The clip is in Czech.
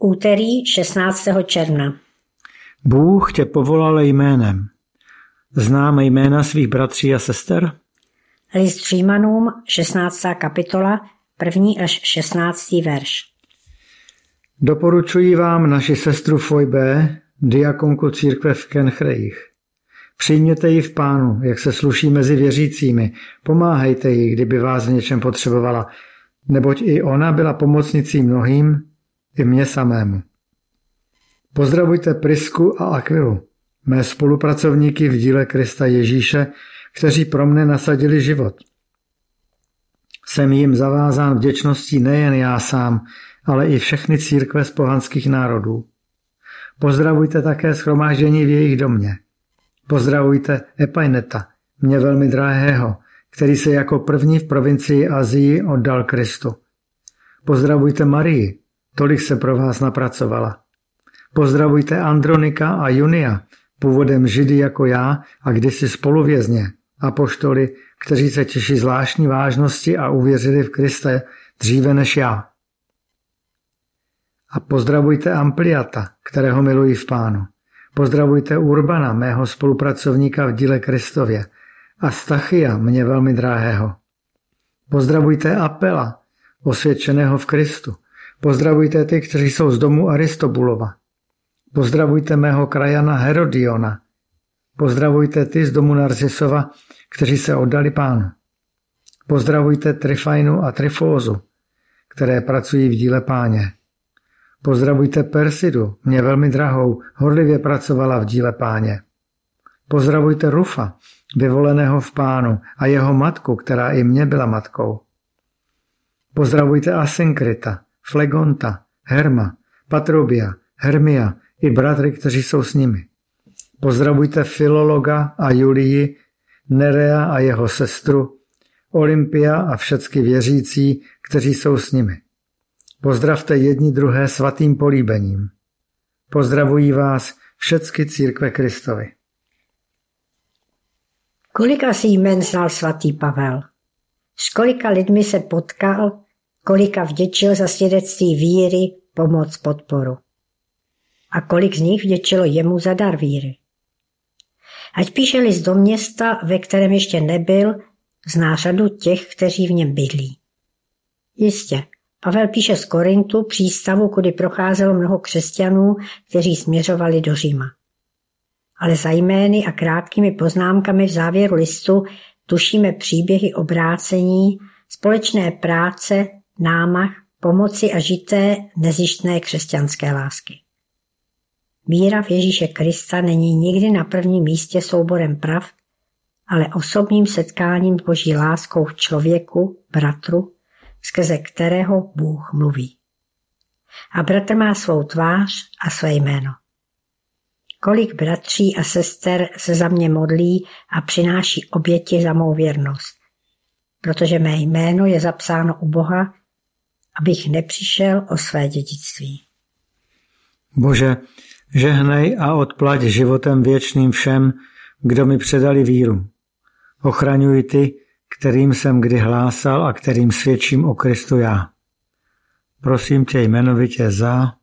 Úterý 16. června. Bůh tě povolal jménem. Známe jména svých bratří a sester? List Římanům, 16. kapitola, 1. až 16. verš. Doporučuji vám naši sestru Fojbe, diakonku církve v Kenchrejích. Přijměte ji v Pánu, jak se sluší mezi věřícími. Pomáhejte jí, kdyby vás v něčem potřebovala, neboť i ona byla pomocnicí mnohým, i mně samému. Pozdravujte Prisku a Akvilu, mé spolupracovníky v díle Krista Ježíše, kteří pro mne nasadili život. Jsem jim zavázán vděčností nejen já sám, ale i všechny církve z pohanských národů. Pozdravujte také shromáždění v jejich domě. Pozdravujte Epaineta, mě velmi drahého, který se jako první v provincii Asii oddal Kristu. Pozdravujte Marii, tolik se pro vás napracovala. Pozdravujte Andronika a Junia, původem Židy jako já a kdysi spoluvězně, apoštoly, kteří se těší zvláštní vážnosti a uvěřili v Kriste dříve než já. A pozdravujte Ampliata, kterého miluji v Pánu. Pozdravujte Urbana, mého spolupracovníka v díle Kristově, a Stachia, mě velmi drahého. Pozdravujte Apela, osvědčeného v Kristu. Pozdravujte ty, kteří jsou z domu Aristobulova. Pozdravujte mého krajana Herodiona. Pozdravujte ty z domu Narcisova, kteří se oddali Pánu. Pozdravujte Tryfainu a Tryfózu, které pracují v díle Páně. Pozdravujte Persidu, mě velmi drahou, horlivě pracovala v díle Páně. Pozdravujte Rufa, vyvoleného v Pánu, a jeho matku, která i mně byla matkou. Pozdravujte Asynkrita, Flegonta, Herma, Patrobia, Hermia i bratry, kteří jsou s nimi. Pozdravujte Filologa a Julii, Nerea a jeho sestru, Olympia a všechny věřící, kteří jsou s nimi. Pozdravte jedni druhé svatým políbením. Pozdravují vás všechny církve Kristovy. Kolik asi jmen znal svatý Pavel? S kolika lidmi se potkal, kolika vděčil za svědectví víry, pomoc, podporu. A kolik z nich vděčilo jemu za dar víry. Ať píše list do města, ve kterém ještě nebyl, zná řadu těch, kteří v něm bydlí. Jistě, Pavel píše z Korintu, přístavu, kudy procházelo mnoho křesťanů, kteří směřovali do Říma. Ale za jmény a krátkými poznámkami v závěru listu tušíme příběhy obrácení, společné práce, námach, pomoci a žité nezištné křesťanské lásky. Víra v Ježíše Krista není nikdy na prvním místě souborem pravd, ale osobním setkáním s Boží láskou v člověku, bratru, skrze kterého Bůh mluví. A bratr má svou tvář a své jméno. Kolik bratří a sester se za mě modlí a přináší oběti za mou věrnost, protože mé jméno je zapsáno u Boha, abych nepřišel o své dědictví. Bože, žehnej a odplať životem věčným všem, kdo mi předali víru. Ochraňuj ty, kterým jsem kdy hlásal a kterým svědčím o Kristu já. Prosím tě jmenovitě za